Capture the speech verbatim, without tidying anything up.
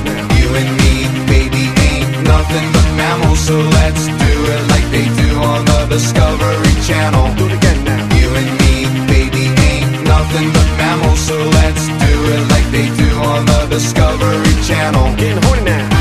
now. You and me, baby, ain't nothing but mammals, so let's do it like they do on the Discovery Channel. Do it again now. You and me, baby, ain't nothing but mammals, so let's do it like they do on the Discovery Channel. Getting horny now.